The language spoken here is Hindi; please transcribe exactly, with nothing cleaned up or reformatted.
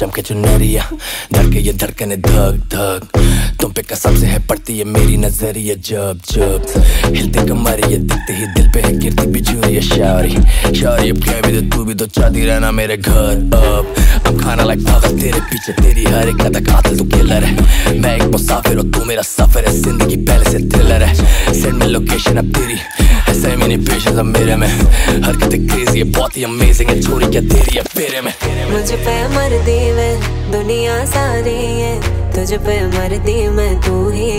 चमके चुनरिया, धड़के ये धड़कने धक धक, तुम पे कसम से है पड़ती है मेरी नजरिया जब जब हिलते कमरिया, दिखते ही दिल पे है गिरती बिजूरिया। शारी शारी अब कह भी दे तू भी तो चाहती रहना मेरे घर अब। I'm kinda like पागल तेरे पीछे, तेरी हर एक अदा कातिल तू किलर है। मैं एक मुसाफिर और तू मेरा सफर है, जिंदगी पहले से थ्रिलर है। सेंड में लोकेशन अब तेरी ऐसे मेरी पेशेंस अब मेरे में, हरकतें क्रेजी है बहुत ही अमेजिंग है, छोरी क्या तेरी है फेरे में। मुझ पे मर्दी मैं दुनिया सारी है, तुझ पे मर्दी मैं तू ही।